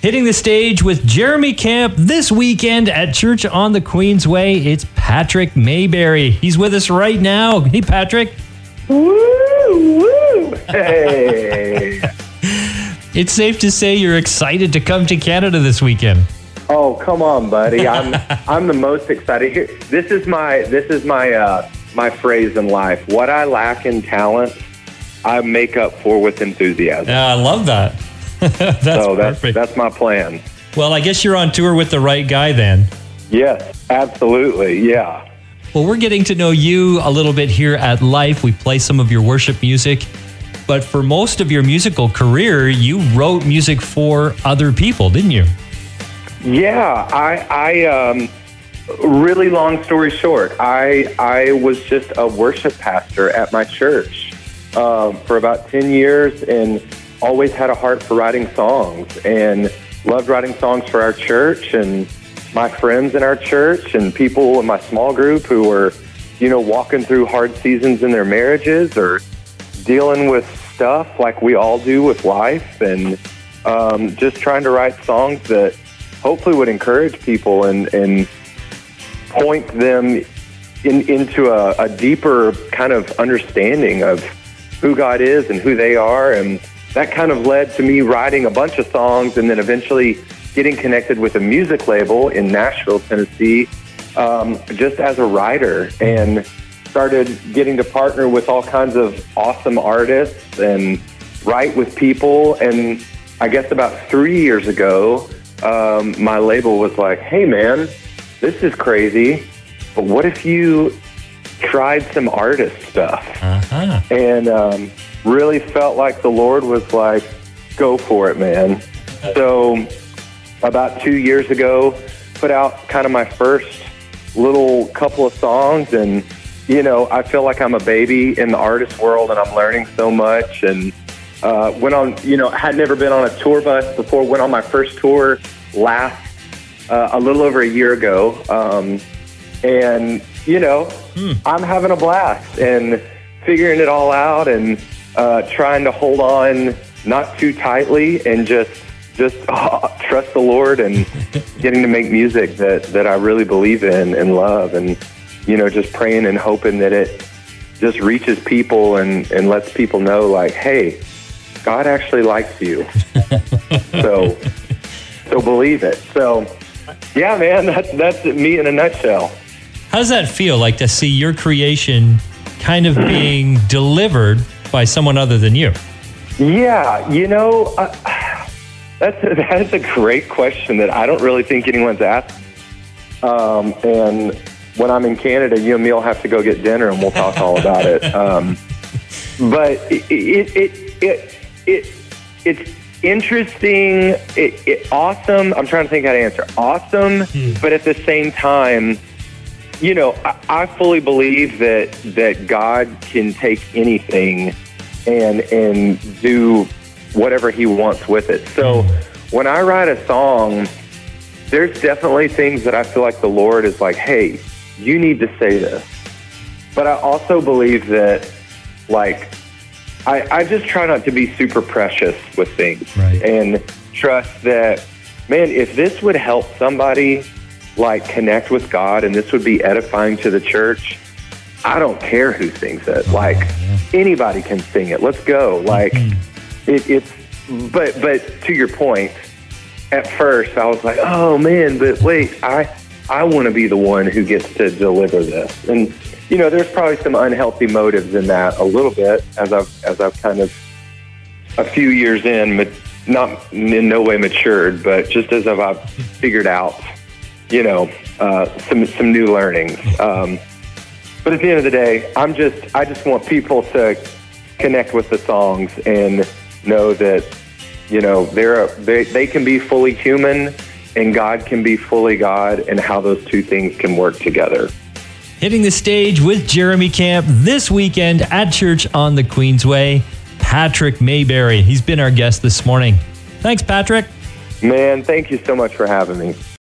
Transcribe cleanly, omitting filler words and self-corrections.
Hitting the stage with Jeremy Camp this weekend at Church on the Queensway, it's Patrick Mayberry. He's with us right now. Hey, Patrick. Woo, woo. Hey. It's safe to say you're excited to come to Canada this weekend. Oh, come on, buddy. I'm the most excited here. This is my phrase in life. What I lack in talent, I make up for with enthusiasm. Yeah, I love that. That's my plan. Well, I guess you're on tour with the right guy then. Yes, absolutely. Yeah. Well, we're getting to know you a little bit here at Life. We play some of your worship music. But for most of your musical career, you wrote music for other people, didn't you? Yeah. I really long story short, I was just a worship pastor at my church for about 10 years and always had a heart for writing songs and loved writing songs for our church and my friends in our church and people in my small group who were, walking through hard seasons in their marriages or dealing with stuff like we all do with life, and just trying to write songs that hopefully would encourage people and point them into a deeper kind of understanding of who God is and who they are. And that kind of led to me writing a bunch of songs and then eventually getting connected with a music label in Nashville, Tennessee, just as a writer, and started getting to partner with all kinds of awesome artists and write with people. And I guess about 3 years ago, my label was like, hey, man, this is crazy, but what if you tried some artist stuff? Uh-huh. And really felt like the Lord was like, go for it, man. So about 2 years ago, put out kind of my first little couple of songs, and I feel like I'm a baby in the artist world and I'm learning so much. And went on, had never been on a tour bus before, went on my first tour a little over a year ago. And I'm having a blast and figuring it all out and trying to hold on not too tightly and just trust the Lord and getting to make music that I really believe in and love, and just praying and hoping that it just reaches people and lets people know, like, hey, God actually likes you. so believe it. So yeah, man, that's me in a nutshell. How does that feel, like to see your creation kind of being delivered by someone other than you? Yeah, that's a great question that I don't really think anyone's asked. And when I'm in Canada, you and me will have to go get dinner and we'll talk all about it. But it's interesting, awesome. I'm trying to think how to answer. Awesome, but at the same time, I fully believe that God can take anything and do whatever he wants with it. So when I write a song, there's definitely things that I feel like the Lord is like, hey, you need to say this. But I also believe that, like, I just try not to be super precious with things. Right. And trust that, man, if this would help somebody, like, connect with God and this would be edifying to the church, I don't care who sings it. Like, anybody can sing it. Let's go. Like, but to your point, at first I was like, oh man, but wait, I want to be the one who gets to deliver this. And there's probably some unhealthy motives in that a little bit as I've kind of a few years in, but not in no way matured, but just as I've figured out, some new learnings. But at the end of the day, I just want people to connect with the songs and know that, they can be fully human and God can be fully God, and how those two things can work together. Hitting the stage with Jeremy Camp this weekend at Church on the Queensway, Patrick Mayberry. He's been our guest this morning. Thanks, Patrick. Man, thank you so much for having me.